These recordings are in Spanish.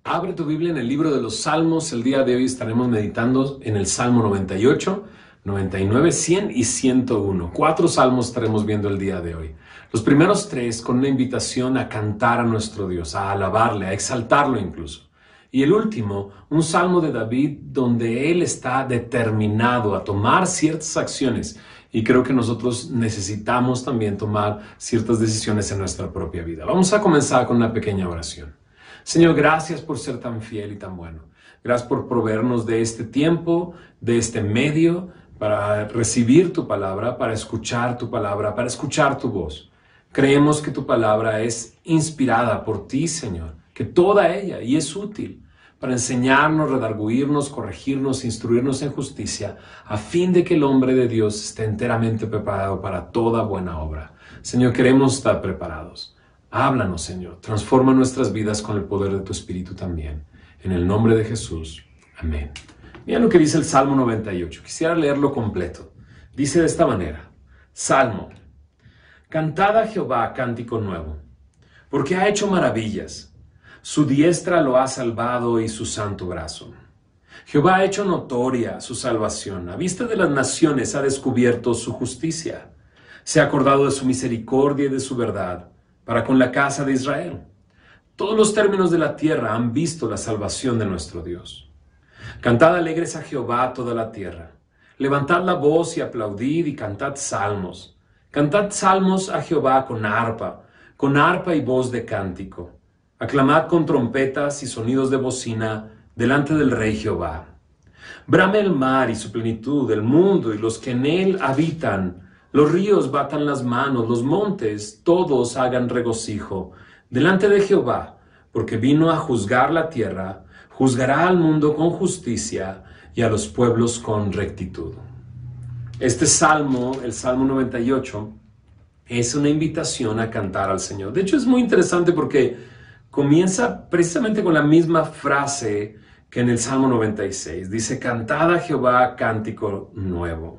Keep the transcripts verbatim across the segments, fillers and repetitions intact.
Abre tu Biblia en el libro de los Salmos. El día de hoy estaremos meditando en el Salmo noventa y ocho, noventa y nueve, cien y ciento uno. Cuatro salmos estaremos viendo el día de hoy. Los primeros tres con una invitación a cantar a nuestro Dios, a alabarle, a exaltarlo incluso. Y el último, un salmo de David donde él está determinado a tomar ciertas acciones. Y creo que nosotros necesitamos también tomar ciertas decisiones en nuestra propia vida. Vamos a comenzar con una pequeña oración. Señor, gracias por ser tan fiel y tan bueno. Gracias por proveernos de este tiempo, de este medio, para recibir tu palabra, para escuchar tu palabra, para escuchar tu voz. Creemos que tu palabra es inspirada por ti, Señor, que toda ella, y es útil para enseñarnos, redarguirnos, corregirnos, instruirnos en justicia, a fin de que el hombre de Dios esté enteramente preparado para toda buena obra. Señor, queremos estar preparados. Háblanos, Señor. Transforma nuestras vidas con el poder de tu Espíritu también. En el nombre de Jesús. Amén. Mira lo que dice el Salmo noventa y ocho. Quisiera leerlo completo. Dice de esta manera. Salmo. Cantad a Jehová cántico nuevo, porque ha hecho maravillas. Su diestra lo ha salvado y su santo brazo. Jehová ha hecho notoria su salvación. A vista de las naciones ha descubierto su justicia. Se ha acordado de su misericordia y de su verdad, para con la casa de Israel. Todos los términos de la tierra han visto la salvación de nuestro Dios. Cantad alegres a Jehová toda la tierra. Levantad la voz y aplaudid y cantad salmos. Cantad salmos a Jehová con arpa, con arpa y voz de cántico. Aclamad con trompetas y sonidos de bocina delante del Rey Jehová. Brame el mar y su plenitud, el mundo y los que en él habitan. Los ríos batan las manos, los montes, todos hagan regocijo delante de Jehová, porque vino a juzgar la tierra, juzgará al mundo con justicia y a los pueblos con rectitud. Este salmo, el Salmo noventa y ocho, es una invitación a cantar al Señor. De hecho, es muy interesante porque comienza precisamente con la misma frase que en el Salmo noventa y seis. Dice, cantad a Jehová cántico nuevo.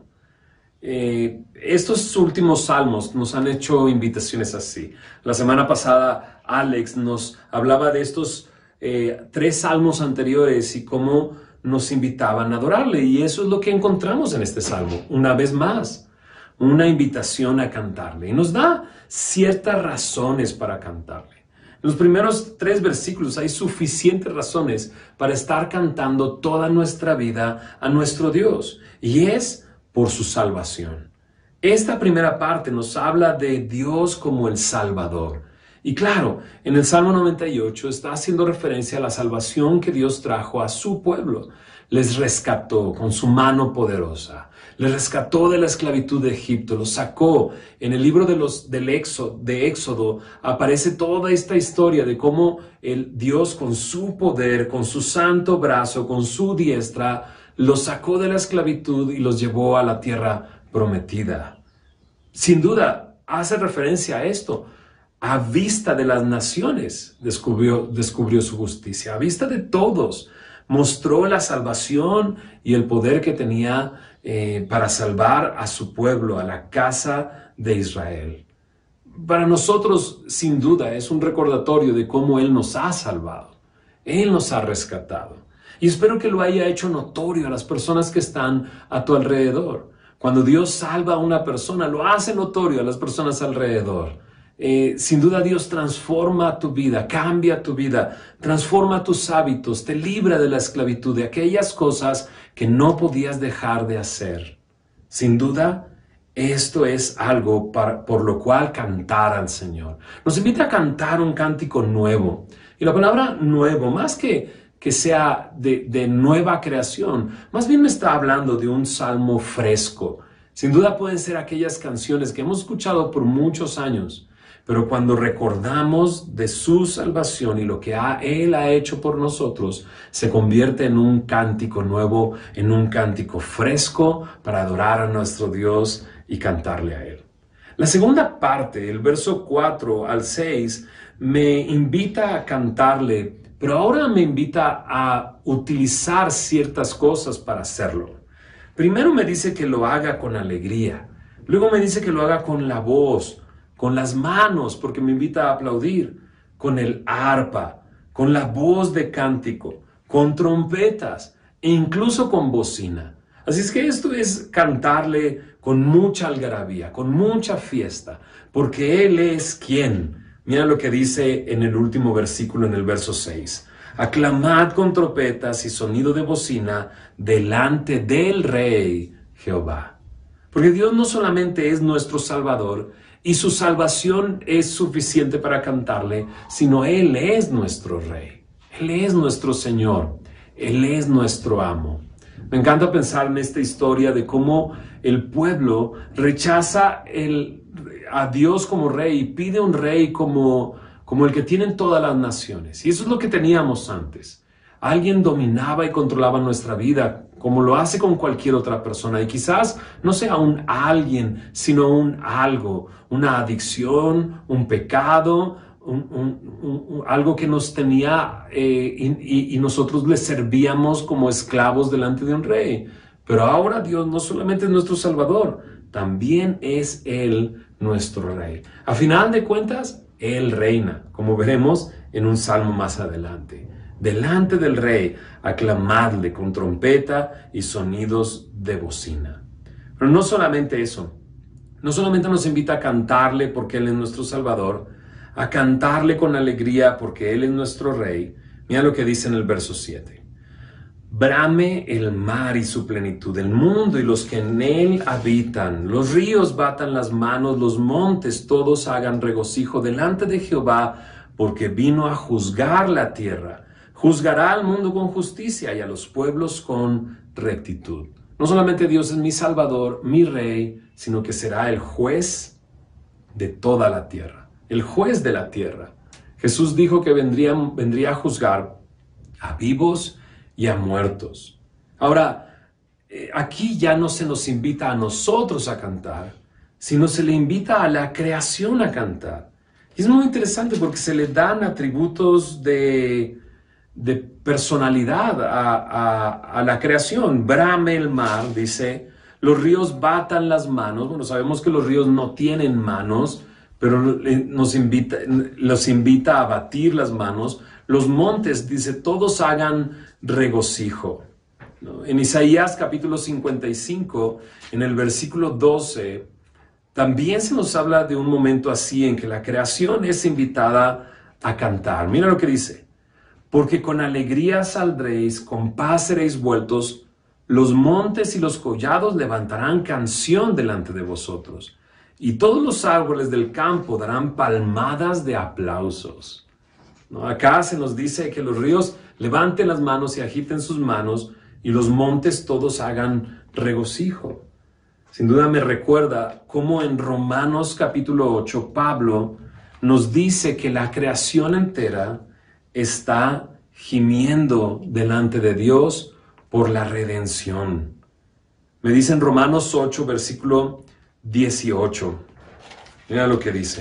Eh, estos últimos salmos nos han hecho invitaciones así. La semana pasada Alex nos hablaba de estos eh, tres salmos anteriores y cómo nos invitaban a adorarle, y eso es lo que encontramos en este salmo, una vez más, una invitación a cantarle, y nos da ciertas razones para cantarle. En los primeros tres versículos hay suficientes razones para estar cantando toda nuestra vida a nuestro Dios, y es por su salvación. Esta primera parte nos habla de Dios como el Salvador. Y claro, en el Salmo noventa y ocho está haciendo referencia a la salvación que Dios trajo a su pueblo. Les rescató con su mano poderosa. Les rescató de la esclavitud de Egipto. Los sacó. En el libro de, los, del Éxodo, de Éxodo aparece toda esta historia de cómo el Dios con su poder, con su santo brazo, con su diestra, los sacó de la esclavitud y los llevó a la tierra prometida. Sin duda, hace referencia a esto. A vista de las naciones descubrió, descubrió su justicia. A vista de todos, mostró la salvación y el poder que tenía eh, para salvar a su pueblo, a la casa de Israel. Para nosotros, sin duda, es un recordatorio de cómo Él nos ha salvado. Él nos ha rescatado. Y espero que lo haya hecho notorio a las personas que están a tu alrededor. Cuando Dios salva a una persona, lo hace notorio a las personas alrededor. Eh, sin duda Dios transforma tu vida, cambia tu vida, transforma tus hábitos, te libra de la esclavitud, de aquellas cosas que no podías dejar de hacer. Sin duda, esto es algo para, por lo cual cantar al Señor. Nos invita a cantar un cántico nuevo. Y la palabra nuevo, más que que sea de, de nueva creación, más bien me está hablando de un salmo fresco. Sin duda pueden ser aquellas canciones que hemos escuchado por muchos años, pero cuando recordamos de su salvación y lo que ha, Él ha hecho por nosotros, se convierte en un cántico nuevo, en un cántico fresco para adorar a nuestro Dios y cantarle a Él. La segunda parte, el verso cuatro al seis, me invita a cantarle, pero ahora me invita a utilizar ciertas cosas para hacerlo. Primero me dice que lo haga con alegría. Luego me dice que lo haga con la voz, con las manos, porque me invita a aplaudir, con el arpa, con la voz de cántico, con trompetas e incluso con bocina. Así es que esto es cantarle con mucha algarabía, con mucha fiesta, porque Él es quien. Mira lo que dice en el último versículo, en el verso seis. Aclamad con trompetas y sonido de bocina delante del Rey Jehová. Porque Dios no solamente es nuestro Salvador y su salvación es suficiente para cantarle, sino Él es nuestro Rey. Él es nuestro Señor. Él es nuestro amo. Me encanta pensar en esta historia de cómo el pueblo rechaza el, a Dios como rey y pide un rey como, como el que tienen todas las naciones. Y eso es lo que teníamos antes. Alguien dominaba y controlaba nuestra vida, como lo hace con cualquier otra persona. Y quizás no sea un alguien, sino un algo, una adicción, un pecado, Un, un, un, algo que nos tenía eh, y, y nosotros le servíamos como esclavos delante de un rey. Pero ahora Dios no solamente es nuestro Salvador, también es Él nuestro Rey. A final de cuentas, Él reina, como veremos en un salmo más adelante. Delante del Rey, aclamadle con trompeta y sonidos de bocina. Pero no solamente eso, no solamente nos invita a cantarle porque Él es nuestro Salvador, a cantarle con alegría porque Él es nuestro Rey. Mira lo que dice en el verso siete. Brame el mar y su plenitud, el mundo y los que en él habitan. Los ríos batan las manos, los montes todos hagan regocijo delante de Jehová, porque vino a juzgar la tierra. Juzgará al mundo con justicia y a los pueblos con rectitud. No solamente Dios es mi Salvador, mi Rey, sino que será el juez de toda la tierra. El juez de la tierra. Jesús dijo que vendría, vendría a juzgar a vivos y a muertos. Ahora, eh, aquí ya no se nos invita a nosotros a cantar, sino se le invita a la creación a cantar. Y es muy interesante porque se le dan atributos de, de personalidad a, a, a la creación. Brame el mar, dice, los ríos batan las manos. Bueno, sabemos que los ríos no tienen manos, pero nos invita, los invita a batir las manos. Los montes, dice, todos hagan regocijo. ¿No? En Isaías capítulo cincuenta y cinco, en el versículo doce, también se nos habla de un momento así en que la creación es invitada a cantar. Mira lo que dice. Porque con alegría saldréis, con paz seréis vueltos, los montes y los collados levantarán canción delante de vosotros. Y todos los árboles del campo darán palmadas de aplausos. ¿No? Acá se nos dice que los ríos levanten las manos y agiten sus manos y los montes todos hagan regocijo. Sin duda me recuerda cómo en Romanos capítulo ocho Pablo nos dice que la creación entera está gimiendo delante de Dios por la redención. Me dice en Romanos ocho versículo dieciocho. Mira lo que dice.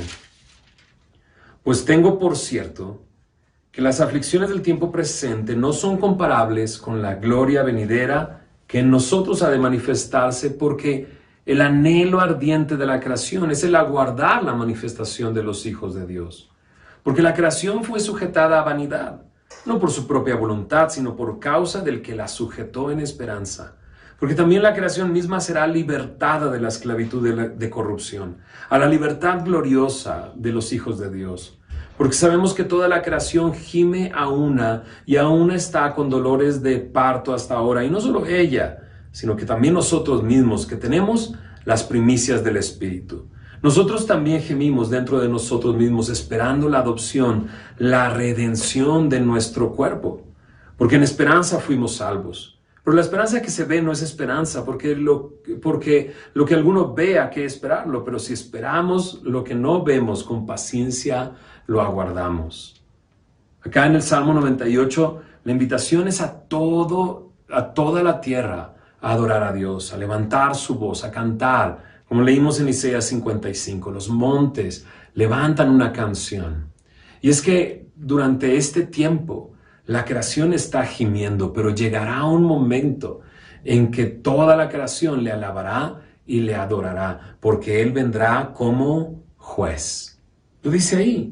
Pues tengo por cierto que las aflicciones del tiempo presente no son comparables con la gloria venidera que en nosotros ha de manifestarse, porque el anhelo ardiente de la creación es el aguardar la manifestación de los hijos de Dios. Porque la creación fue sujetada a vanidad, no por su propia voluntad, sino por causa del que la sujetó en esperanza. Porque también la creación misma será libertada de la esclavitud de, la, de corrupción, a la libertad gloriosa de los hijos de Dios. Porque sabemos que toda la creación gime a una y a una está con dolores de parto hasta ahora. Y no solo ella, sino que también nosotros mismos que tenemos las primicias del Espíritu. Nosotros también gemimos dentro de nosotros mismos esperando la adopción, la redención de nuestro cuerpo. Porque en esperanza fuimos salvos. Pero la esperanza que se ve no es esperanza, porque lo, porque lo que alguno vea que esperarlo, pero si esperamos lo que no vemos, con paciencia lo aguardamos. Acá en el Salmo noventa y ocho, la invitación es a, todo, a toda la tierra a adorar a Dios, a levantar su voz, a cantar. Como leímos en Isaías cincuenta y cinco, los montes levantan una canción. Y es que durante este tiempo, la creación está gimiendo, pero llegará un momento en que toda la creación le alabará y le adorará, porque Él vendrá como juez. Lo dice ahí.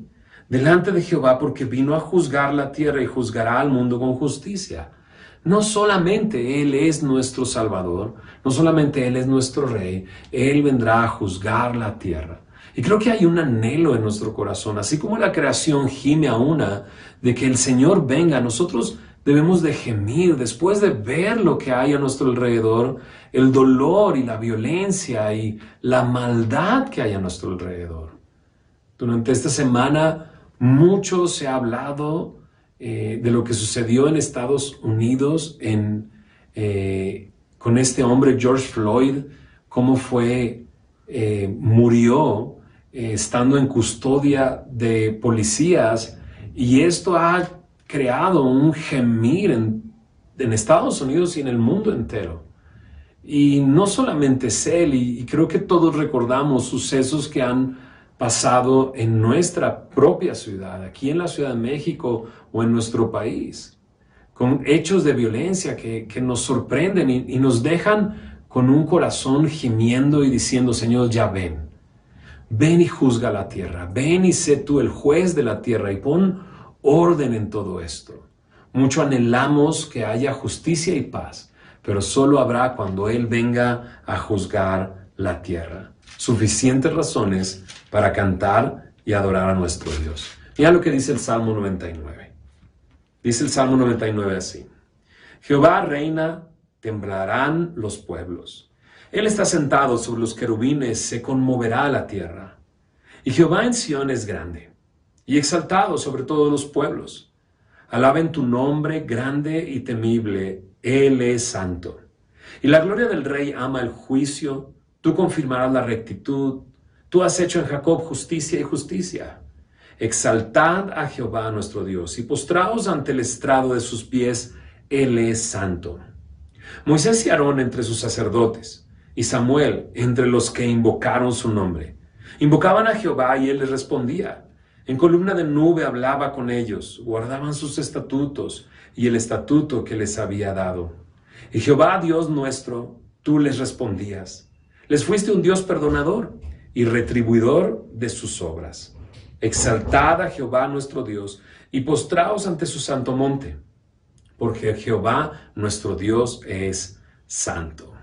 delante de Jehová, porque vino a juzgar la tierra y juzgará al mundo con justicia. No solamente Él es nuestro Salvador, no solamente Él es nuestro Rey, Él vendrá a juzgar la tierra. Y creo que hay un anhelo en nuestro corazón, así como la creación gime a una de que el Señor venga. Nosotros debemos de gemir después de ver lo que hay a nuestro alrededor, el dolor y la violencia y la maldad que hay a nuestro alrededor. Durante esta semana mucho se ha hablado eh, de lo que sucedió en Estados Unidos en, eh, con este hombre George Floyd, cómo fue, eh, murió eh, estando en custodia de policías, y esto ha creado un gemir en, en Estados Unidos y en el mundo entero. Y no solamente es él, y, y creo que todos recordamos sucesos que han pasado en nuestra propia ciudad, aquí en la Ciudad de México o en nuestro país, con hechos de violencia que, que nos sorprenden y, y nos dejan con un corazón gimiendo y diciendo: Señor, ya ven, ven y juzga la tierra, ven y sé tú el juez de la tierra y pon orden en todo esto. Mucho anhelamos que haya justicia y paz, pero solo habrá cuando Él venga a juzgar la tierra. Suficientes razones para cantar y adorar a nuestro Dios. Mira lo que dice el Salmo noventa y nueve. Dice el Salmo noventa y nueve así: Jehová reina, temblarán los pueblos. Él está sentado sobre los querubines, se conmoverá la tierra. Y Jehová en Sión es grande, y exaltado sobre todos los pueblos. Alaben tu nombre grande y temible, Él es santo. Y la gloria del Rey ama el juicio, tú confirmarás la rectitud, tú has hecho en Jacob justicia y justicia. Exaltad a Jehová nuestro Dios, y postraos ante el estrado de sus pies, Él es santo. Moisés y Aarón entre sus sacerdotes, y Samuel entre los que invocaron su nombre. Invocaban a Jehová y Él les respondía. En columna de nube hablaba con ellos, guardaban sus estatutos y el estatuto que les había dado. Y Jehová, Dios nuestro, tú les respondías. Les fuiste un Dios perdonador y retribuidor de sus obras. Exaltad a Jehová nuestro Dios y postraos ante su santo monte, porque Jehová nuestro Dios es santo.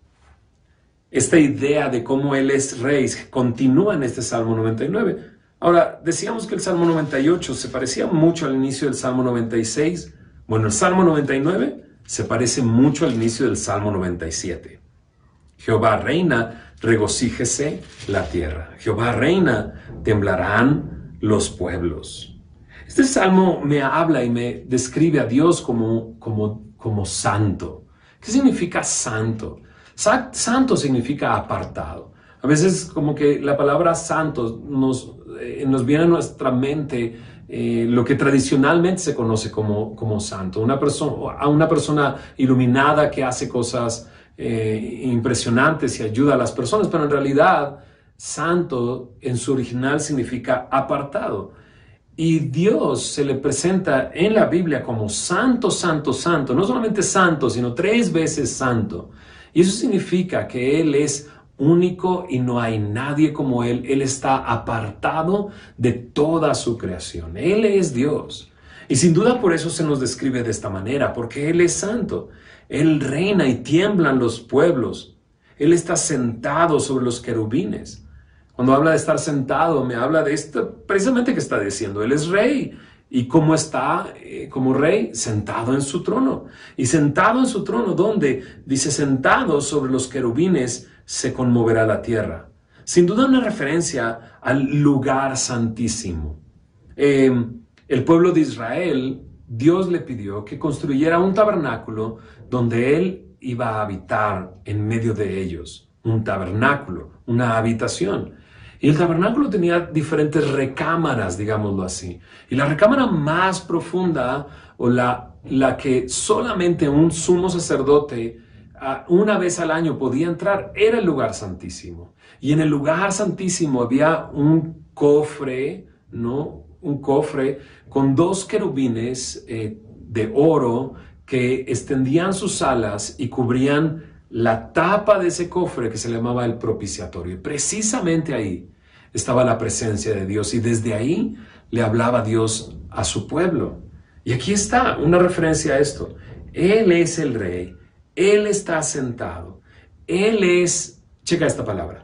Esta idea de cómo Él es rey continúa en este Salmo noventa y nueve. Ahora, decíamos que el Salmo noventa y ocho se parecía mucho al inicio del Salmo noventa y seis. Bueno, el Salmo noventa y nueve se parece mucho al inicio del Salmo noventa y siete. Jehová reina, regocíjese la tierra. Jehová reina, temblarán los pueblos. Este salmo me habla y me describe a Dios como, como, como santo. ¿Qué significa santo? Sa- santo significa apartado. A veces como que la palabra santo nos, eh, nos viene a nuestra mente eh, lo que tradicionalmente se conoce como, como santo. Una persona, a una persona iluminada que hace cosas eh, impresionantes y ayuda a las personas, pero en realidad santo en su original significa apartado. Y Dios se le presenta en la Biblia como santo, santo, santo. No solamente santo, sino tres veces santo. Y eso significa que Él es único y no hay nadie como Él. Él está apartado de toda su creación. Él es Dios. Y sin duda por eso se nos describe de esta manera, porque Él es santo. Él reina y tiemblan los pueblos. Él está sentado sobre los querubines. Cuando habla de estar sentado, me habla de esto precisamente que está diciendo. Él es rey. ¿Y cómo está eh, como rey? Sentado en su trono. Y sentado en su trono, ¿dónde? Dice, sentado sobre los querubines, se conmoverá la tierra. Sin duda una referencia al lugar santísimo. Eh, el pueblo de Israel, Dios le pidió que construyera un tabernáculo donde Él iba a habitar en medio de ellos. Un tabernáculo, una habitación. Y el tabernáculo tenía diferentes recámaras, digámoslo así. Y la recámara más profunda, o la, la que solamente un sumo sacerdote uh, una vez al año podía entrar, era el lugar santísimo. Y en el lugar santísimo había un cofre, ¿no? Un cofre con dos querubines eh, de oro que extendían sus alas y cubrían la tapa de ese cofre que se llamaba el propiciatorio. Y precisamente ahí estaba la presencia de Dios. Y desde ahí le hablaba Dios a su pueblo. Y aquí está una referencia a esto. Él es el rey, Él está sentado, Él es, checa esta palabra,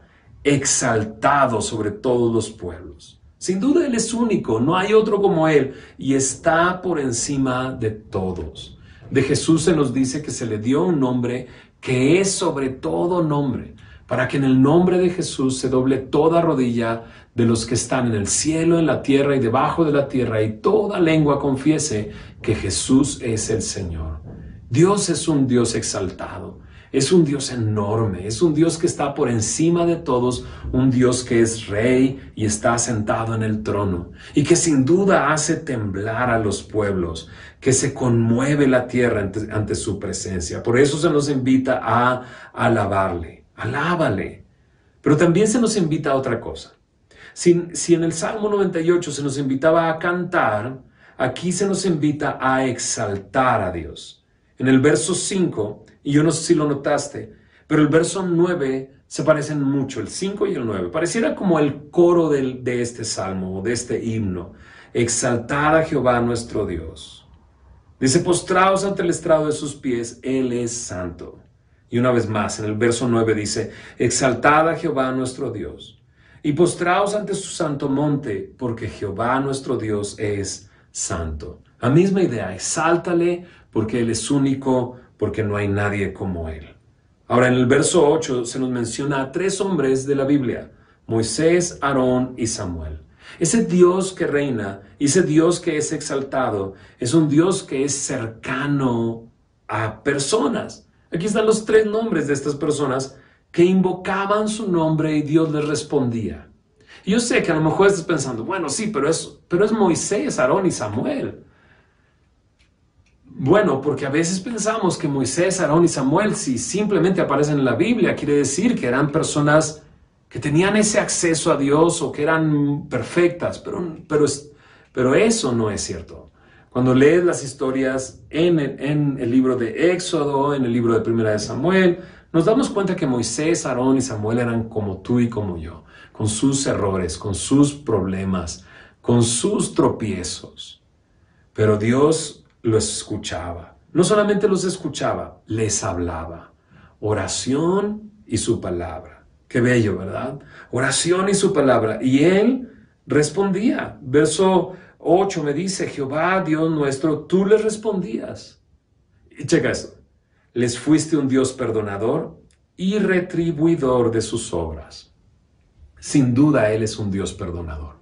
exaltado sobre todos los pueblos. Sin duda Él es único, no hay otro como Él y está por encima de todos. De Jesús se nos dice que se le dio un nombre que es sobre todo nombre, para que en el nombre de Jesús se doble toda rodilla de los que están en el cielo, en la tierra y debajo de la tierra, y toda lengua confiese que Jesús es el Señor. Dios es un Dios exaltado, es un Dios enorme, es un Dios que está por encima de todos, un Dios que es rey y está sentado en el trono, y que sin duda hace temblar a los pueblos, que se conmueve la tierra ante, ante su presencia. Por eso se nos invita a alabarle, alábale. Pero también se nos invita a otra cosa. Si, si en el Salmo noventa y ocho se nos invitaba a cantar, aquí se nos invita a exaltar a Dios. En el verso cinco, y yo no sé si lo notaste, pero el verso nueve se parecen mucho, el cinco y el nueve. Pareciera como el coro del, de este salmo o de este himno. Exaltar a Jehová nuestro Dios. Dice, postraos ante el estrado de sus pies, Él es santo. Y una vez más, en el verso nueve dice, exaltad a Jehová nuestro Dios. Y postraos ante su santo monte, porque Jehová nuestro Dios es santo. La misma idea, exáltale porque Él es único, porque no hay nadie como Él. Ahora en el verso ocho se nos menciona a tres hombres de la Biblia, Moisés, Aarón y Samuel. Ese Dios que reina, ese Dios que es exaltado, es un Dios que es cercano a personas. Aquí están los tres nombres de estas personas que invocaban su nombre y Dios les respondía. Y yo sé que a lo mejor estás pensando, bueno, sí, pero es, pero es Moisés, Aarón y Samuel. Bueno, porque a veces pensamos que Moisés, Aarón y Samuel, si simplemente aparecen en la Biblia, quiere decir que eran personas que tenían ese acceso a Dios o que eran perfectas, pero, pero, pero eso no es cierto. Cuando lees las historias en el, en el libro de Éxodo, en el libro de Primera de Samuel, nos damos cuenta que Moisés, Aarón y Samuel eran como tú y como yo, con sus errores, con sus problemas, con sus tropiezos. Pero Dios los escuchaba. No solamente los escuchaba, les hablaba. Oración y su palabra. Qué bello, ¿verdad? Oración y su palabra. Y Él respondía. Verso ocho me dice, Jehová, Dios nuestro, tú les respondías. Y checa esto. Les fuiste un Dios perdonador y retribuidor de sus obras. Sin duda, Él es un Dios perdonador.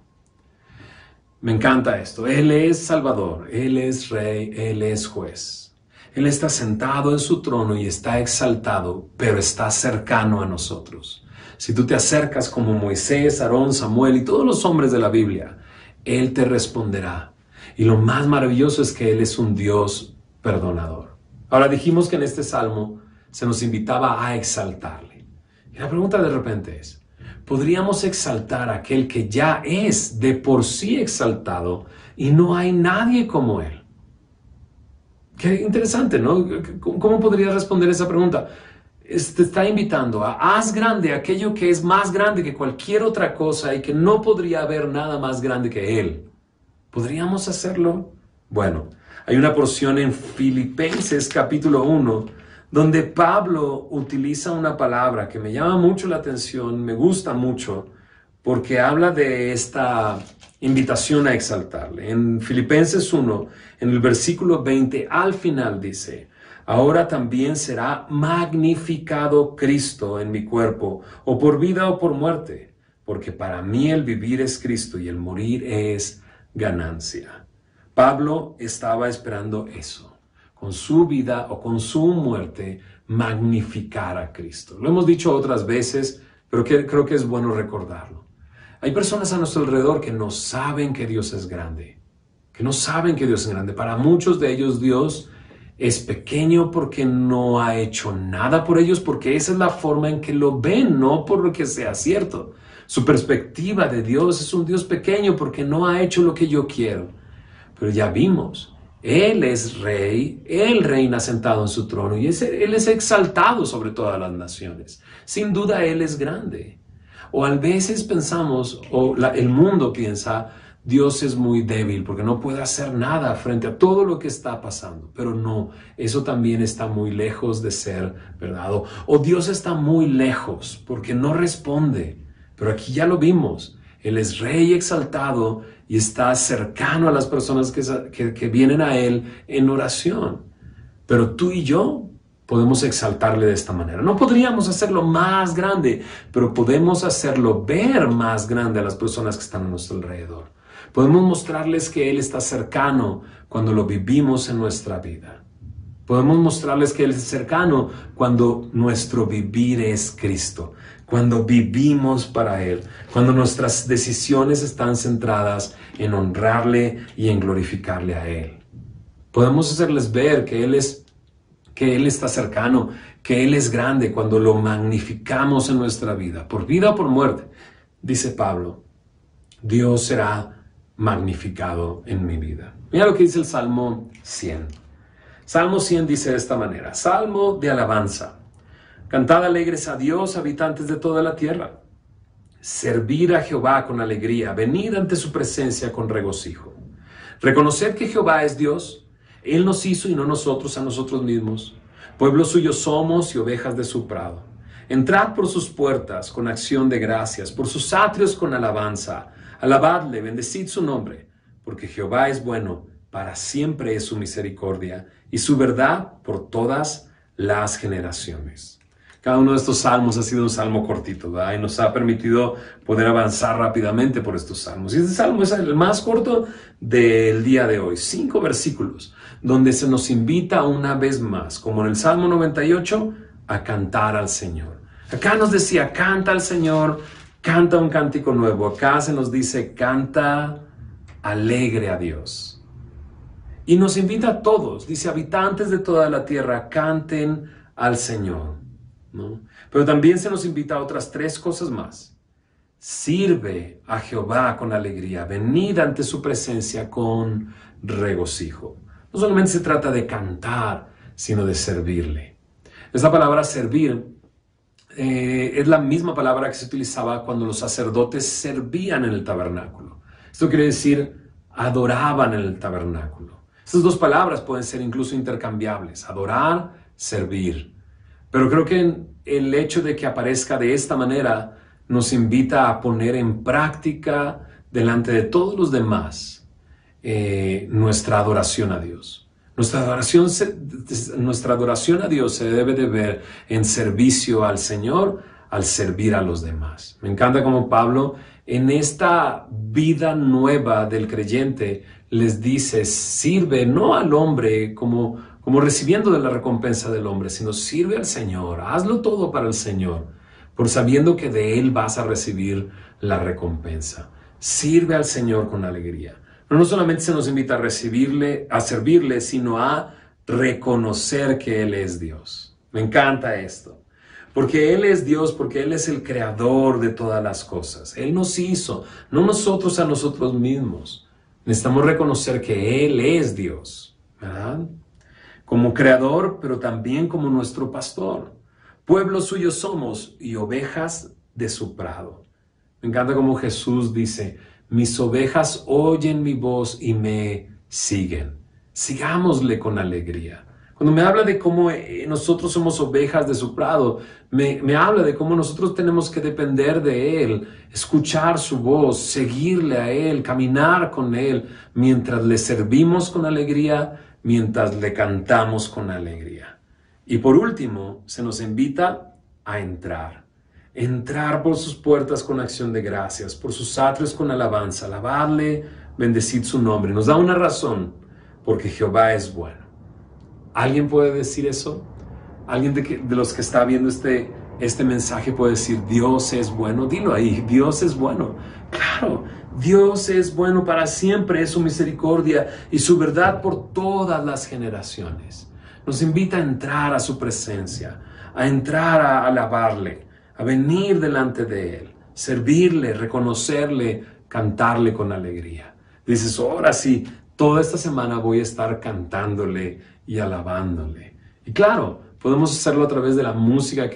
Me encanta esto. Él es Salvador, Él es Rey, Él es Juez. Él está sentado en su trono y está exaltado, pero está cercano a nosotros. Si tú te acercas como Moisés, Aarón, Samuel y todos los hombres de la Biblia, Él te responderá. Y lo más maravilloso es que Él es un Dios perdonador. Ahora dijimos que en este salmo se nos invitaba a exaltarle. Y la pregunta de repente es, ¿podríamos exaltar a aquel que ya es de por sí exaltado y no hay nadie como Él? Qué interesante, ¿no? ¿Cómo podrías responder esa pregunta? Te está invitando a haz grande aquello que es más grande que cualquier otra cosa y que no podría haber nada más grande que Él. ¿Podríamos hacerlo? Bueno, hay una porción en Filipenses capítulo uno donde Pablo utiliza una palabra que me llama mucho la atención, me gusta mucho, porque habla de esta invitación a exaltarle. En Filipenses uno, en el versículo veinte, al final dice, ahora también será magnificado Cristo en mi cuerpo, o por vida o por muerte, porque para mí el vivir es Cristo y el morir es ganancia. Pablo estaba esperando eso. Con su vida o con su muerte, magnificar a Cristo. Lo hemos dicho otras veces, pero que, creo que es bueno recordarlo. Hay personas a nuestro alrededor que no saben que Dios es grande, que no saben que Dios es grande. Para muchos de ellos Dios es pequeño porque no ha hecho nada por ellos, porque esa es la forma en que lo ven, no por lo que sea cierto. Su perspectiva de Dios es un Dios pequeño porque no ha hecho lo que yo quiero. Pero ya vimos. Él es rey, Él reina sentado en su trono y es, Él es exaltado sobre todas las naciones. Sin duda Él es grande. O a veces pensamos, o la, el mundo piensa, Dios es muy débil porque no puede hacer nada frente a todo lo que está pasando. Pero no, eso también está muy lejos de ser verdad. O, o Dios está muy lejos porque no responde. Pero aquí ya lo vimos. Él es rey exaltado y está cercano a las personas que, que, que vienen a Él en oración. Pero tú y yo podemos exaltarle de esta manera. No podríamos hacerlo más grande, pero podemos hacerlo ver más grande a las personas que están a nuestro alrededor. Podemos mostrarles que Él está cercano cuando lo vivimos en nuestra vida. Podemos mostrarles que Él es cercano cuando nuestro vivir es Cristo, cuando vivimos para Él, cuando nuestras decisiones están centradas en honrarle y en glorificarle a Él. Podemos hacerles ver que Él es, que Él está cercano, que Él es grande cuando lo magnificamos en nuestra vida, por vida o por muerte. Dice Pablo, Dios será magnificado en mi vida. Mira lo que dice el Salmo cien. Salmo cien dice de esta manera: Salmo de alabanza. Cantad alegres a Dios, habitantes de toda la tierra. Servid a Jehová con alegría, venid ante su presencia con regocijo. Reconoced que Jehová es Dios. Él nos hizo y no nosotros a nosotros mismos. Pueblo suyo somos y ovejas de su prado. Entrad por sus puertas con acción de gracias, por sus atrios con alabanza. Alabadle, bendecid su nombre, porque Jehová es bueno, para siempre es su misericordia, y su verdad por todas las generaciones. Cada uno de estos salmos ha sido un salmo cortito, ¿verdad? Y nos ha permitido poder avanzar rápidamente por estos salmos. Y este salmo es el más corto del día de hoy, cinco versículos, donde se nos invita una vez más, como en el Salmo noventa y ocho, a cantar al Señor. Acá nos decía, canta al Señor, canta un cántico nuevo. Acá se nos dice, canta alegre a Dios. Y nos invita a todos, dice, habitantes de toda la tierra, canten al Señor, ¿no? Pero también se nos invita a otras tres cosas más. Sirve a Jehová con alegría, venid ante su presencia con regocijo. No solamente se trata de cantar, sino de servirle. Esta palabra servir eh, es la misma palabra que se utilizaba cuando los sacerdotes servían en el tabernáculo. Esto quiere decir, adoraban en el tabernáculo. Estas dos palabras pueden ser incluso intercambiables, adorar, servir. Pero creo que el hecho de que aparezca de esta manera nos invita a poner en práctica delante de todos los demás eh, nuestra adoración a Dios. Nuestra adoración, se, nuestra adoración a Dios se debe de ver en servicio al Señor, al servir a los demás. Me encanta cómo Pablo, en esta vida nueva del creyente, les dice, sirve no al hombre como, como recibiendo de la recompensa del hombre, sino sirve al Señor, hazlo todo para el Señor, por sabiendo que de Él vas a recibir la recompensa. Sirve al Señor con alegría. Pero no solamente se nos invita a recibirle, a servirle, sino a reconocer que Él es Dios. Me encanta esto. Porque Él es Dios, porque Él es el creador de todas las cosas. Él nos hizo, no nosotros a nosotros mismos. Necesitamos reconocer que Él es Dios, ¿verdad? Como creador, pero también como nuestro pastor. Pueblo suyo somos y ovejas de su prado. Me encanta como Jesús dice, mis ovejas oyen mi voz y me siguen. Sigámosle con alegría. Cuando me habla de cómo nosotros somos ovejas de su prado, me, me habla de cómo nosotros tenemos que depender de Él, escuchar su voz, seguirle a Él, caminar con Él, mientras le servimos con alegría, mientras le cantamos con alegría. Y por último, se nos invita a entrar. Entrar por sus puertas con acción de gracias, por sus atrios con alabanza, alabarle, bendecid su nombre. Nos da una razón, porque Jehová es bueno. ¿Alguien puede decir eso? ¿Alguien de, que, de los que está viendo este, este mensaje puede decir, Dios es bueno? Dilo ahí, Dios es bueno. Claro, Dios es bueno para siempre, es su misericordia y su verdad por todas las generaciones. Nos invita a entrar a su presencia, a entrar a alabarle, a venir delante de Él, servirle, reconocerle, cantarle con alegría. Dices, ahora sí, toda esta semana voy a estar cantándole y alabándole. Y claro, podemos hacerlo a través de la música que,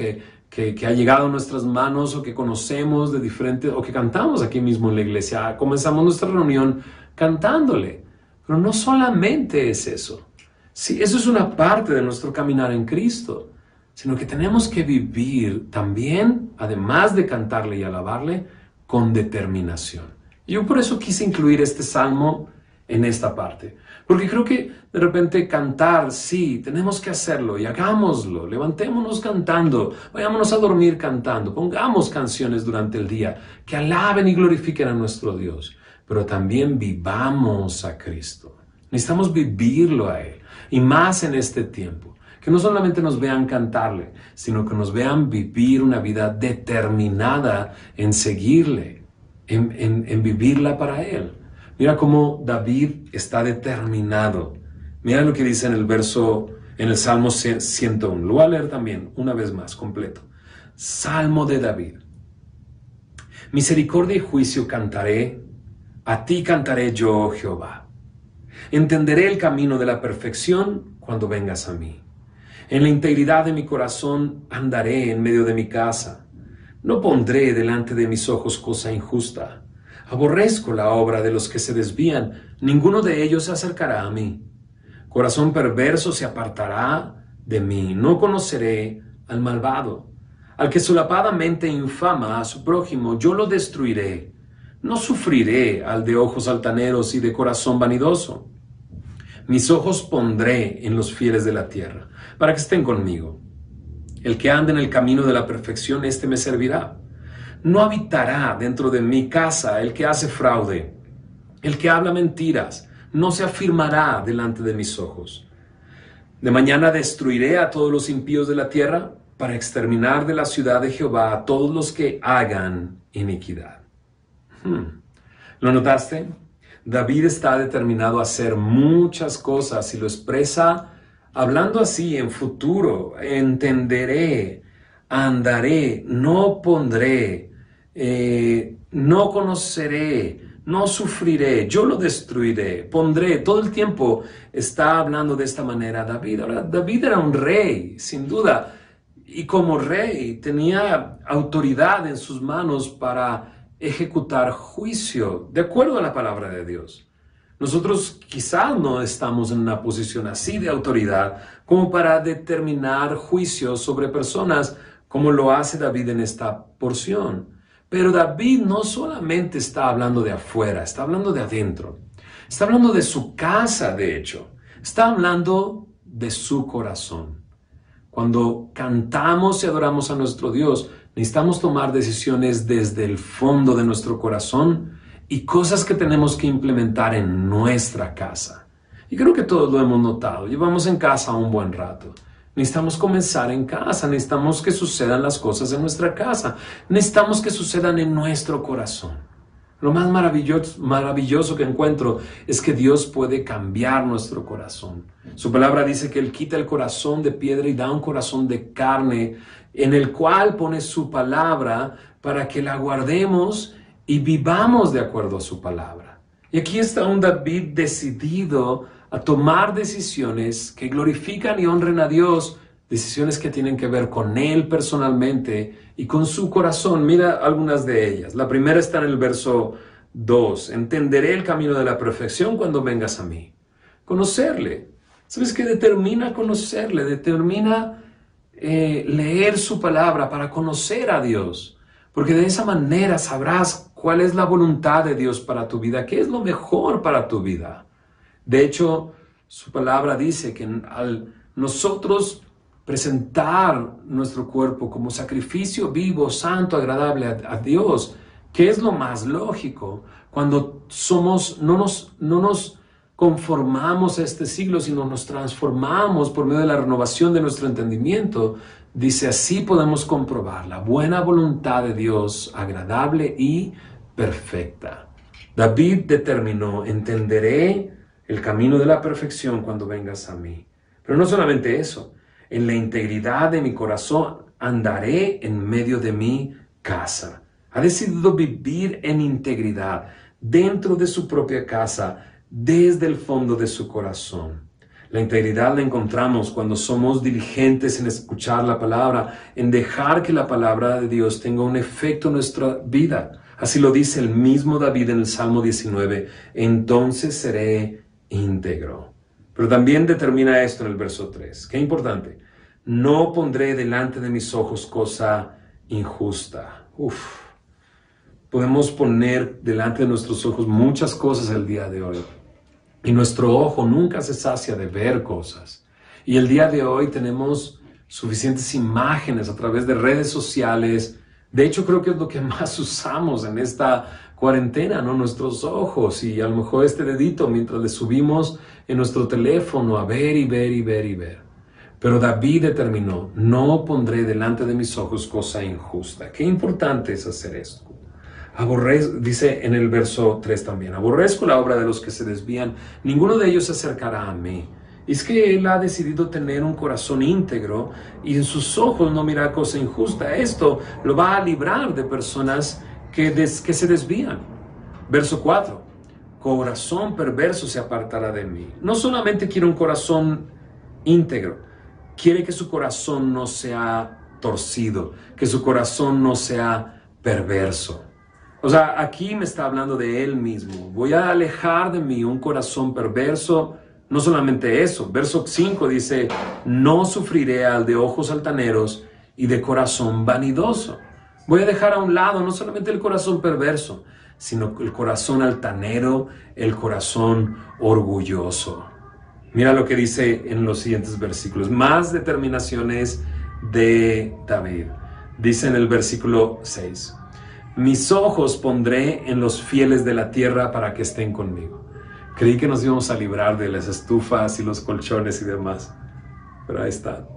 que, que ha llegado a nuestras manos o que conocemos de diferentes, o que cantamos aquí mismo en la iglesia. Comenzamos nuestra reunión cantándole. Pero no solamente es eso. Sí, eso es una parte de nuestro caminar en Cristo, sino que tenemos que vivir también, además de cantarle y alabarle, con determinación. Y yo por eso quise incluir este salmo en esta parte, porque creo que de repente cantar, sí, tenemos que hacerlo y hagámoslo, levantémonos cantando, vayámonos a dormir cantando, pongamos canciones durante el día que alaben y glorifiquen a nuestro Dios, pero también vivamos a Cristo. Necesitamos vivirlo a Él, y más en este tiempo. Que no solamente nos vean cantarle, sino que nos vean vivir una vida determinada en seguirle, en, en, en vivirla para Él. Mira cómo David está determinado. Mira lo que dice en el verso, en el Salmo ciento uno. Lo voy a leer también una vez más, completo. Salmo de David. Misericordia y juicio cantaré, a ti cantaré yo, oh Jehová. Entenderé el camino de la perfección cuando vengas a mí. En la integridad de mi corazón andaré en medio de mi casa. No pondré delante de mis ojos cosa injusta. Aborrezco la obra de los que se desvían. Ninguno de ellos se acercará a mí. Corazón perverso se apartará de mí. No conoceré al malvado. Al que solapadamente infama a su prójimo, yo lo destruiré. No sufriré al de ojos altaneros y de corazón vanidoso. Mis ojos pondré en los fieles de la tierra, para que estén conmigo. El que ande en el camino de la perfección, éste me servirá. No habitará dentro de mi casa el que hace fraude. El que habla mentiras, no se afirmará delante de mis ojos. De mañana destruiré a todos los impíos de la tierra, para exterminar de la ciudad de Jehová a todos los que hagan iniquidad. Hmm. ¿Lo notaste? David está determinado a hacer muchas cosas y lo expresa hablando así en futuro. Entenderé, andaré, no pondré, eh, no conoceré, no sufriré, yo lo destruiré, pondré. Todo el tiempo está hablando de esta manera David. Ahora, David era un rey, sin duda, y como rey tenía autoridad en sus manos para ejecutar juicio de acuerdo a la palabra de Dios. Nosotros quizás no estamos en una posición así de autoridad como para determinar juicios sobre personas como lo hace David en esta porción. Pero David no solamente está hablando de afuera, está hablando de adentro. Está hablando de su casa, de hecho. Está hablando de su corazón. Cuando cantamos y adoramos a nuestro Dios, necesitamos tomar decisiones desde el fondo de nuestro corazón y cosas que tenemos que implementar en nuestra casa. Y creo que todos lo hemos notado. Llevamos en casa un buen rato. Necesitamos comenzar en casa. Necesitamos que sucedan las cosas en nuestra casa. Necesitamos que sucedan en nuestro corazón. Lo más maravilloso, maravilloso que encuentro es que Dios puede cambiar nuestro corazón. Su palabra dice que Él quita el corazón de piedra y da un corazón de carne, en el cual pone su palabra para que la guardemos y vivamos de acuerdo a su palabra. Y aquí está un David decidido a tomar decisiones que glorifican y honren a Dios, decisiones que tienen que ver con Él personalmente y con su corazón. Mira algunas de ellas. La primera está en el verso dos. Entenderé el camino de la perfección cuando vengas a mí. Conocerle. ¿Sabes qué? Determina conocerle, determina eh, leer su palabra para conocer a Dios. Porque de esa manera sabrás cuál es la voluntad de Dios para tu vida, qué es lo mejor para tu vida. De hecho, su palabra dice que al nosotros presentar nuestro cuerpo como sacrificio vivo, santo, agradable a, a Dios, que es lo más lógico cuando somos, no nos, no nos conformamos a este siglo, sino nos transformamos por medio de la renovación de nuestro entendimiento. Dice, así podemos comprobar la buena voluntad de Dios, agradable y perfecta. David determinó, entenderé el camino de la perfección cuando vengas a mí. Pero no solamente eso, en la integridad de mi corazón andaré en medio de mi casa. Ha decidido vivir en integridad dentro de su propia casa, desde el fondo de su corazón. La integridad la encontramos cuando somos diligentes en escuchar la palabra, en dejar que la palabra de Dios tenga un efecto en nuestra vida. Así lo dice el mismo David en el Salmo diecinueve, entonces seré íntegro. Pero también determina esto en el verso tres. Qué importante. No pondré delante de mis ojos cosa injusta. Uf. Podemos poner delante de nuestros ojos muchas cosas el día de hoy. Y nuestro ojo nunca se sacia de ver cosas. Y el día de hoy tenemos suficientes imágenes a través de redes sociales. De hecho, creo que es lo que más usamos en esta cuarentena, ¿no? Nuestros ojos y a lo mejor este dedito mientras le subimos en nuestro teléfono a ver y ver y ver y ver. Pero David determinó, no pondré delante de mis ojos cosa injusta. Qué importante es hacer esto. Aborrezco, dice en el verso tres también, aborrezco la obra de los que se desvían, ninguno de ellos se acercará a mí. Y es que él ha decidido tener un corazón íntegro y en sus ojos no mirar cosa injusta. Esto lo va a librar de personas que, des, que se desvían. Verso cuatro, corazón perverso se apartará de mí. No solamente quiere un corazón íntegro, quiere que su corazón no sea torcido, que su corazón no sea perverso. O sea, aquí me está hablando de él mismo. Voy a alejar de mí un corazón perverso. No solamente eso. Verso cinco dice, no sufriré al de ojos altaneros y de corazón vanidoso. Voy a dejar a un lado no solamente el corazón perverso, sino el corazón altanero, el corazón orgulloso. Mira lo que dice en los siguientes versículos. Más determinaciones de David. Dice en el versículo seis. Mis ojos pondré en los fieles de la tierra para que estén conmigo. Creí que nos íbamos a librar de las estufas y los colchones y demás. Pero ahí está.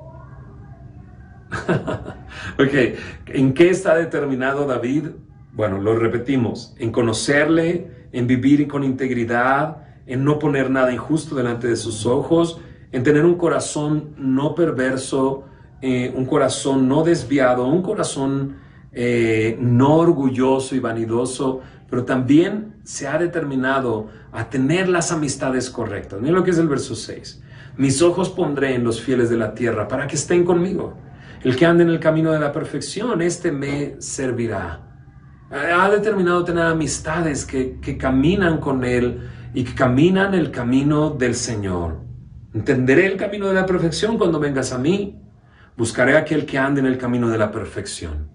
Ok, ¿en qué está determinado David? Bueno, lo repetimos. En conocerle, en vivir con integridad, en no poner nada injusto delante de sus ojos, en tener un corazón no perverso, eh, un corazón no desviado, un corazón Eh, no orgulloso y vanidoso, pero también se ha determinado a tener las amistades correctas. Miren lo que es el verso seis. Mis ojos pondré en los fieles de la tierra para que estén conmigo. El que ande en el camino de la perfección, este me servirá. Ha determinado tener amistades que, que caminan con él y que caminan el camino del Señor. Entenderé el camino de la perfección cuando vengas a mí. Buscaré a aquel que ande en el camino de la perfección.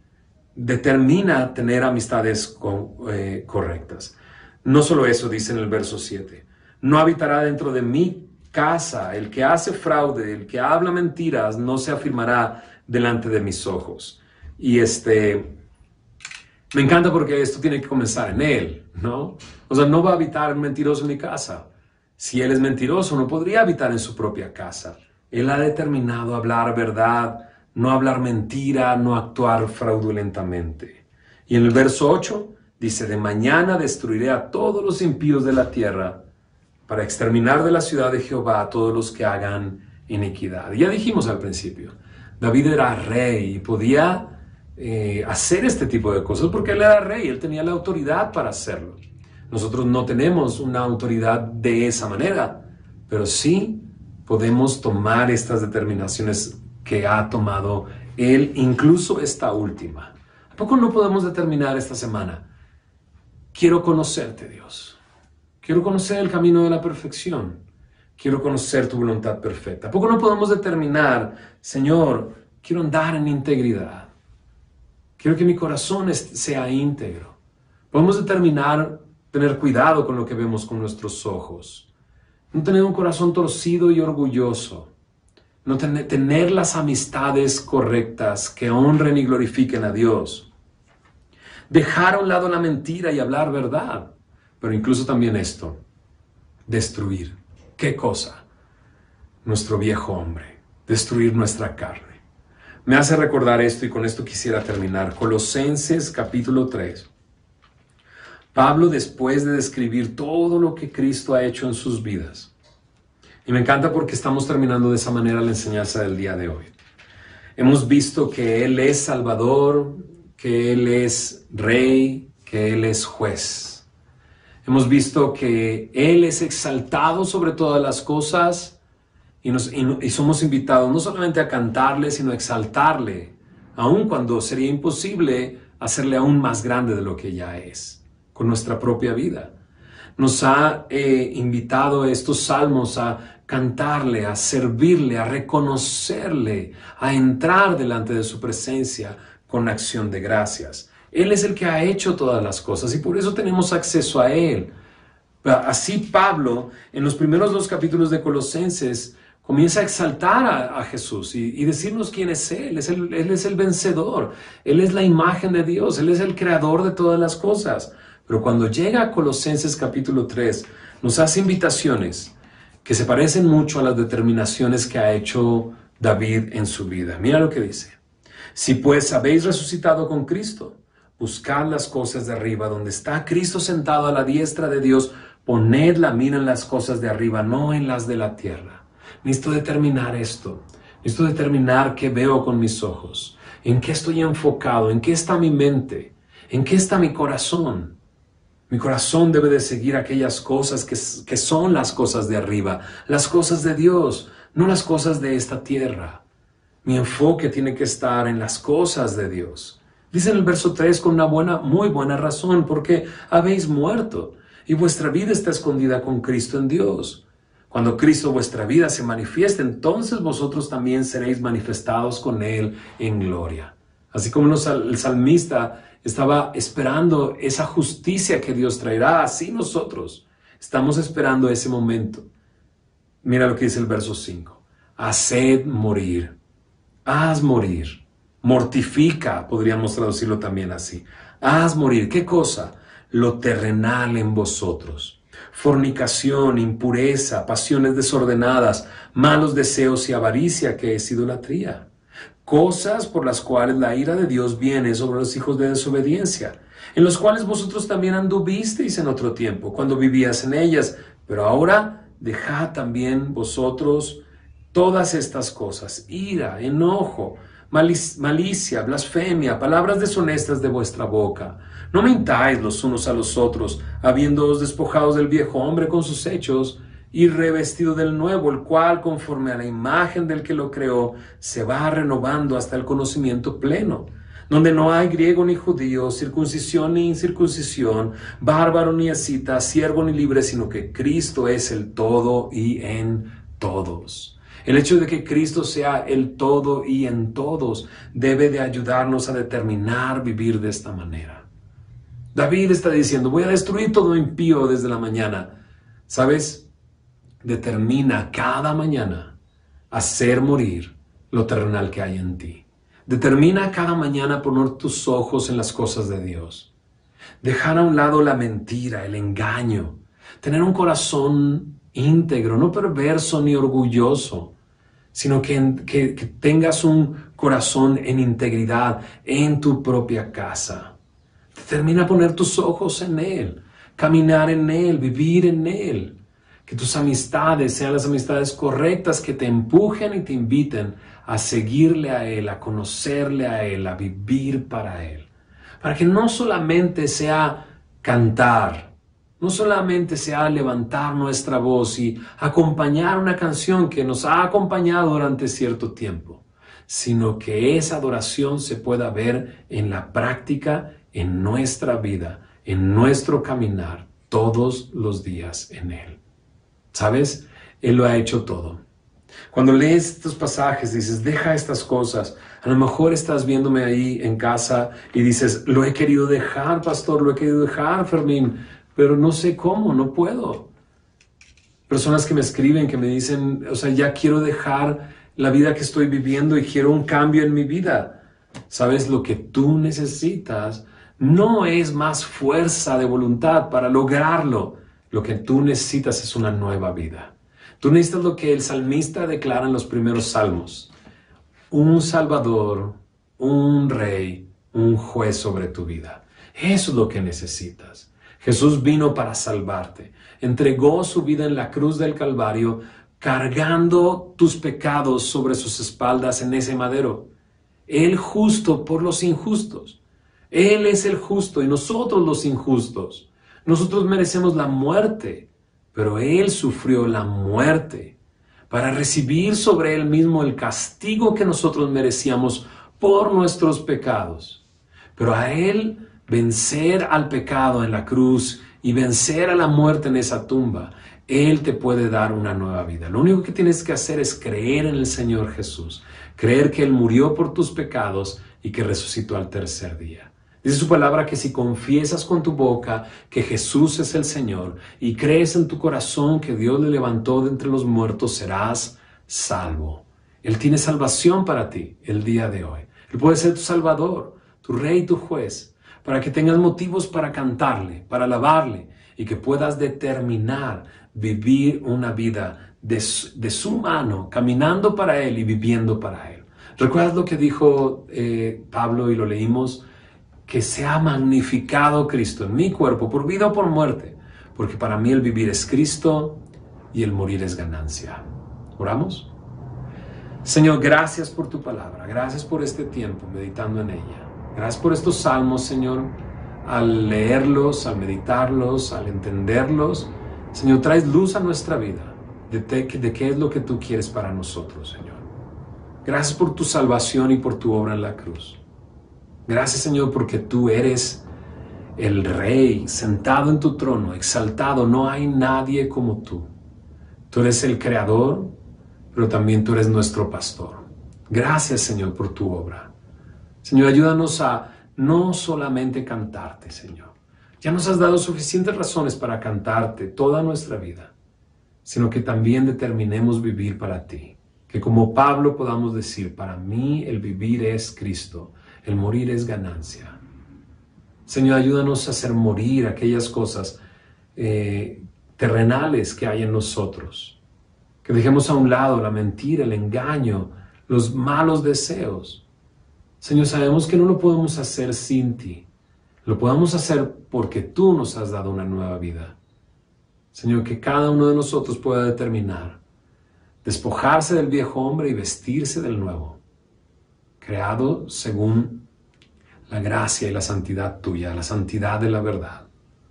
Determina tener amistades con, eh, correctas. No solo eso, dice en el verso siete. No habitará dentro de mi casa el que hace fraude, el que habla mentiras, no se afirmará delante de mis ojos. Y este, me encanta porque esto tiene que comenzar en él, ¿no? O sea, no va a habitar mentiroso en mi casa. Si él es mentiroso, no podría habitar en su propia casa. Él ha determinado hablar verdad, no hablar mentira, no actuar fraudulentamente. Y en el verso ocho dice, de mañana destruiré a todos los impíos de la tierra para exterminar de la ciudad de Jehová a todos los que hagan iniquidad. Ya dijimos al principio, David era rey y podía eh, hacer este tipo de cosas porque él era rey, él tenía la autoridad para hacerlo. Nosotros no tenemos una autoridad de esa manera, pero sí podemos tomar estas determinaciones que ha tomado él, incluso esta última. ¿A poco no podemos determinar esta semana? Quiero conocerte, Dios. Quiero conocer el camino de la perfección. Quiero conocer tu voluntad perfecta. ¿A poco no podemos determinar, Señor, quiero andar en integridad? Quiero que mi corazón sea íntegro. Podemos determinar, tener cuidado con lo que vemos con nuestros ojos. No tener un corazón torcido y orgulloso. No tener, tener las amistades correctas que honren y glorifiquen a Dios. Dejar a un lado la mentira y hablar verdad. Pero incluso también esto, destruir. ¿Qué cosa? Nuestro viejo hombre. Destruir nuestra carne. Me hace recordar esto y con esto quisiera terminar. Colosenses capítulo tres. Pablo, después de describir todo lo que Cristo ha hecho en sus vidas, y me encanta porque estamos terminando de esa manera la enseñanza del día de hoy. Hemos visto que Él es Salvador, que Él es Rey, que Él es Juez. Hemos visto que Él es exaltado sobre todas las cosas Y, nos, y, y somos invitados no solamente a cantarle, sino a exaltarle, aun cuando sería imposible hacerle aún más grande de lo que ya es, con nuestra propia vida. Nos ha eh, invitado estos salmos a cantarle, a servirle, a reconocerle, a entrar delante de su presencia con acción de gracias. Él es el que ha hecho todas las cosas y por eso tenemos acceso a Él. Así Pablo, en los primeros dos capítulos de Colosenses, comienza a exaltar a, a Jesús y, y decirnos quién es Él. Es el, Él es el vencedor, Él es la imagen de Dios, Él es el creador de todas las cosas. Pero cuando llega a Colosenses capítulo tres, nos hace invitaciones que se parecen mucho a las determinaciones que ha hecho David en su vida. Mira lo que dice. Si pues habéis resucitado con Cristo, buscad las cosas de arriba, donde está Cristo sentado a la diestra de Dios, poned la mira en las cosas de arriba, no en las de la tierra. Necesito determinar esto. Necesito determinar qué veo con mis ojos. ¿En qué estoy enfocado? ¿En qué está mi mente? ¿En qué está mi corazón? Mi corazón debe de seguir aquellas cosas que, que son las cosas de arriba, las cosas de Dios, no las cosas de esta tierra. Mi enfoque tiene que estar en las cosas de Dios. Dice en el verso tres con una buena, muy buena razón, porque habéis muerto y vuestra vida está escondida con Cristo en Dios. Cuando Cristo vuestra vida se manifieste, entonces vosotros también seréis manifestados con Él en gloria. Así como el salmista estaba esperando esa justicia que Dios traerá, así nosotros estamos esperando ese momento. Mira lo que dice el verso cinco. Haced morir, haz morir, mortifica, podríamos traducirlo también así. Haz morir, ¿qué cosa? Lo terrenal en vosotros. Fornicación, impureza, pasiones desordenadas, malos deseos y avaricia, que es idolatría. Cosas por las cuales la ira de Dios viene sobre los hijos de desobediencia, en los cuales vosotros también anduvisteis en otro tiempo, cuando vivías en ellas. Pero ahora dejad también vosotros todas estas cosas: ira, enojo, malic- malicia, blasfemia, palabras deshonestas de vuestra boca. No mintáis los unos a los otros, habiéndoos despojados del viejo hombre con sus hechos, y revestido del nuevo, el cual, conforme a la imagen del que lo creó, se va renovando hasta el conocimiento pleno, donde no hay griego ni judío, circuncisión ni incircuncisión, bárbaro ni escita, siervo ni libre, sino que Cristo es el todo y en todos. El hecho de que Cristo sea el todo y en todos debe de ayudarnos a determinar vivir de esta manera. David está diciendo, voy a destruir todo impío desde la mañana. ¿Sabes? Determina cada mañana hacer morir lo terrenal que hay en ti. Determina cada mañana poner tus ojos en las cosas de Dios. Dejar a un lado la mentira, el engaño. Tener un corazón íntegro, no perverso ni orgulloso, sino que, que, que tengas un corazón en integridad en tu propia casa. Determina poner tus ojos en Él, caminar en Él, vivir en Él. Que tus amistades sean las amistades correctas que te empujen y te inviten a seguirle a Él, a conocerle a Él, a vivir para Él. Para que no solamente sea cantar, no solamente sea levantar nuestra voz y acompañar una canción que nos ha acompañado durante cierto tiempo, sino que esa adoración se pueda ver en la práctica, en nuestra vida, en nuestro caminar, todos los días en Él. ¿Sabes? Él lo ha hecho todo. Cuando lees estos pasajes dices, deja estas cosas. A lo mejor estás viéndome ahí en casa y dices, lo he querido dejar, pastor, lo he querido dejar, Fermín, pero no sé cómo, no puedo. Personas que me escriben, que me dicen, o sea, ya quiero dejar la vida que estoy viviendo y quiero un cambio en mi vida. ¿Sabes? Lo que tú necesitas no es más fuerza de voluntad para lograrlo. Lo que tú necesitas es una nueva vida. Tú necesitas lo que el salmista declara en los primeros salmos. Un Salvador, un Rey, un Juez sobre tu vida. Eso es lo que necesitas. Jesús vino para salvarte. Entregó su vida en la cruz del Calvario, cargando tus pecados sobre sus espaldas en ese madero. Él justo por los injustos. Él es el justo y nosotros los injustos. Nosotros merecemos la muerte, pero Él sufrió la muerte para recibir sobre Él mismo el castigo que nosotros merecíamos por nuestros pecados. Pero a Él vencer al pecado en la cruz y vencer a la muerte en esa tumba, Él te puede dar una nueva vida. Lo único que tienes que hacer es creer en el Señor Jesús, creer que Él murió por tus pecados y que resucitó al tercer día. Dice su palabra que si confiesas con tu boca que Jesús es el Señor y crees en tu corazón que Dios le levantó de entre los muertos, serás salvo. Él tiene salvación para ti el día de hoy. Él puede ser tu Salvador, tu Rey y tu Juez, para que tengas motivos para cantarle, para alabarle y que puedas determinar vivir una vida de su, de su mano, caminando para Él y viviendo para Él. ¿Recuerdas lo que dijo eh, Pablo y lo leímos? Que sea magnificado Cristo en mi cuerpo, por vida o por muerte, porque para mí el vivir es Cristo y el morir es ganancia. ¿Oramos? Señor, gracias por tu palabra, gracias por este tiempo meditando en ella. Gracias por estos salmos, Señor. Al leerlos, al meditarlos, al entenderlos, Señor, traes luz a nuestra vida de, te, de qué es lo que tú quieres para nosotros, Señor. Gracias por tu salvación y por tu obra en la cruz. Gracias, Señor, porque tú eres el Rey, sentado en tu trono, exaltado. No hay nadie como tú. Tú eres el Creador, pero también tú eres nuestro pastor. Gracias, Señor, por tu obra. Señor, ayúdanos a no solamente cantarte, Señor. Ya nos has dado suficientes razones para cantarte toda nuestra vida, sino que también determinemos vivir para ti. Que como Pablo podamos decir, para mí el vivir es Cristo. El morir es ganancia. Señor, ayúdanos a hacer morir aquellas cosas eh, terrenales que hay en nosotros. Que dejemos a un lado la mentira, el engaño, los malos deseos. Señor, sabemos que no lo podemos hacer sin ti. Lo podemos hacer porque tú nos has dado una nueva vida. Señor, que cada uno de nosotros pueda determinar despojarse del viejo hombre y vestirse del nuevo, creado según la gracia y la santidad tuya, la santidad de la verdad.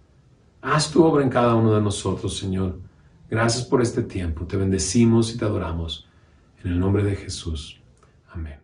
Haz tu obra en cada uno de nosotros, Señor. Gracias por este tiempo. Te bendecimos y te adoramos. En el nombre de Jesús. Amén.